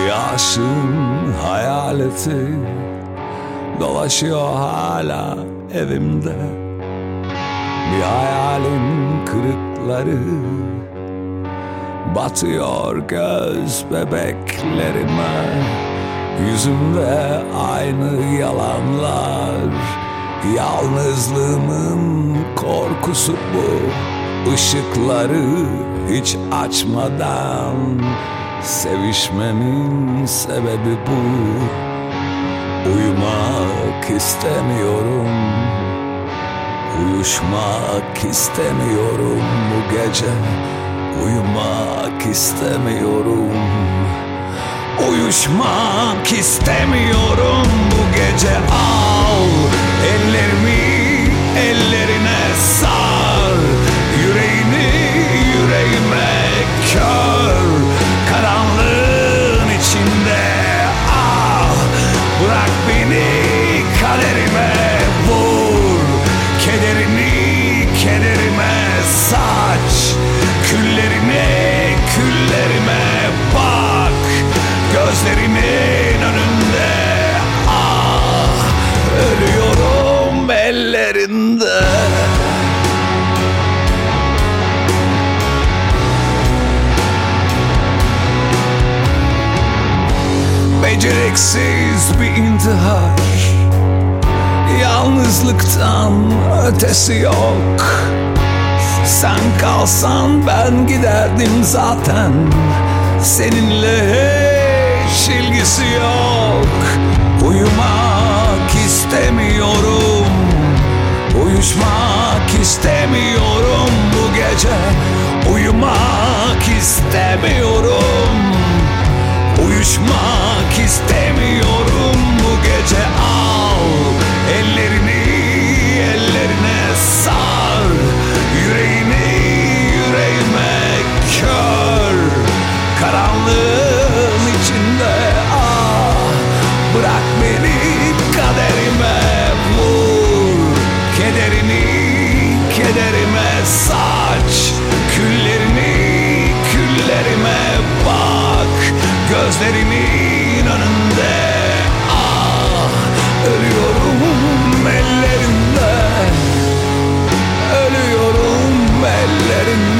Bir aşığın hayaleti dolaşıyor hala evimde. Bir hayalin kırıkları batıyor göz bebeklerime. Yüzümde aynı yalanlar, yalnızlığımın korkusu bu. Işıkları hiç açmadan sevişmemin sebebi bu. Uyumak istemiyorum, uyuşmak istemiyorum bu gece. Uyumak istemiyorum, uyuşmak istemiyorum bu gece. Al ellerimi ellerine sar, yüreğini yüreğime kör. Karanlığın içinde ah, bırak beni kaderime vur. Kederini kederime saç, küllerine küllerime bak. Gözlerimin önünde ah, ölüyorum ellerinde. Beceriksiz bir intihar, yalnızlıktan ötesi yok. Sen kalsan ben giderdim zaten, seninle hiç ilgisi yok. Uyumak istemiyorum, uyuşmak istemiyorum bu gece. Uyumak istemiyorum, uyuşmak istemiyorum bu gece. Al ellerini ellerine sar, yüreğini yüreğime kör. Karanlığın içinde ah, bırak beni kaderime vur. Kederini kederime saç, küllerini küllerime bak. Gözlerimin önünde ah, ölüyorum ellerinde, ölüyorum ellerinde.